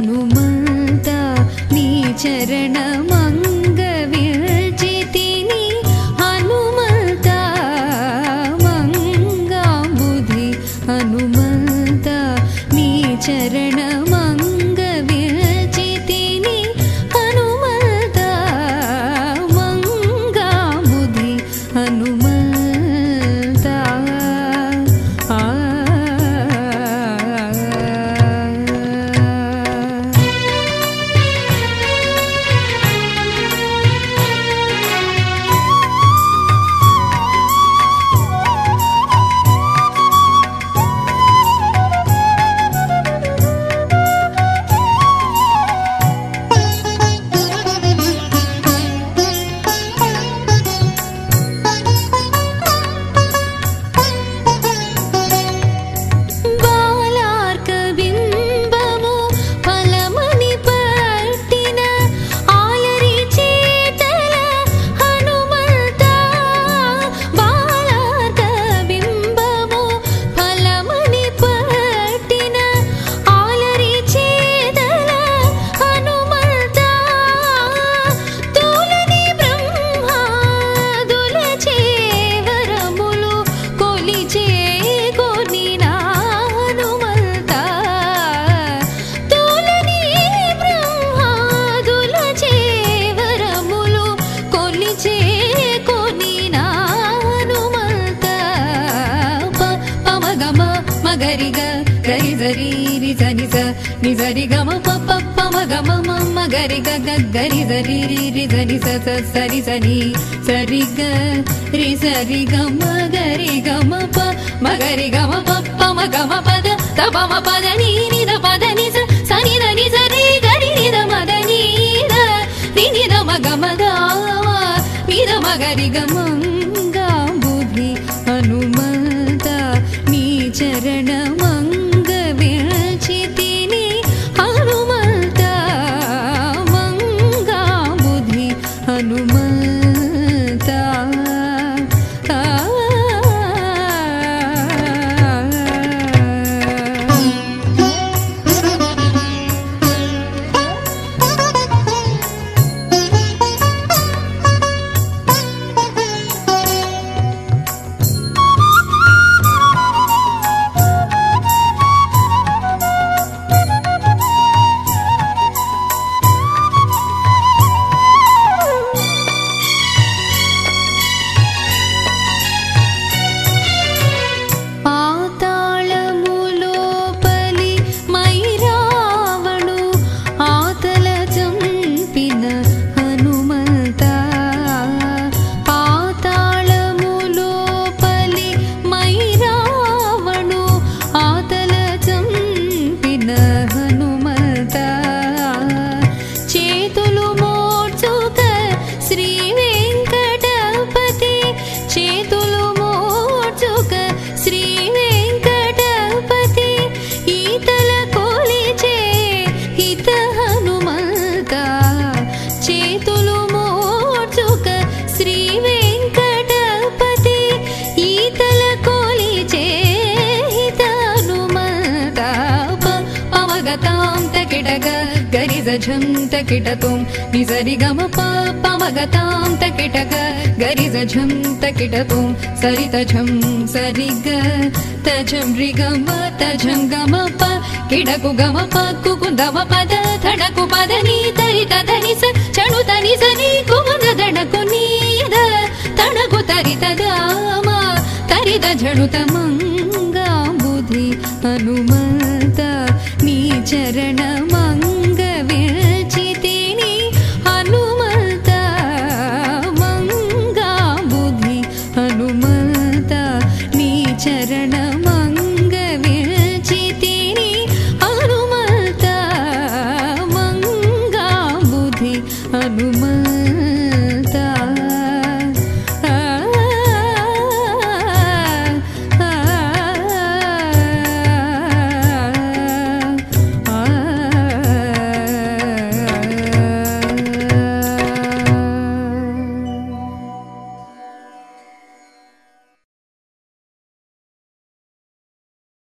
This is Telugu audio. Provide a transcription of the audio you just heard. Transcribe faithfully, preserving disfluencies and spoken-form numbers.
హనుమంత నీ చరణమంగ విరచితిని హనుమంత మంగాంబుధి హనుమంత నీ చరణమంగ విరచితిని హనుమంత మంగాంబుధి హనుమంత నిజరి గమ పప్ప పమ గమ మమ్మ గరి గ గరి సరి రి రి సరి స స సరి సని సరి గ రి సరి గమ గరి గమ ప మగరి గమ పప్ప మ గమ పద తప మ పద ని ని ద పద ని స సని ద ని సరి గరి ని ద మద ని ద ని ని ద మ గమ ద ని ద మ గరి గమ గాంబుధి హనుమంత నీ చరణమంగ విరచితిని హనుమంత మంగాంబుధి హనుమంత झं तकिटतुं निसरि गम प मगतां तकिटग गरि झं तकिटतुं सरित झं सरि ग तझं रि गम तझं गम प किडकु गम प कुकुन्दम पद धडकु पद नी तरि तधनि स चणु तनि सनि कुमुद धडकु नीद तणकु तरि तदाम तरि झणु तमंगांबुधि हनुमंत नी चरणमा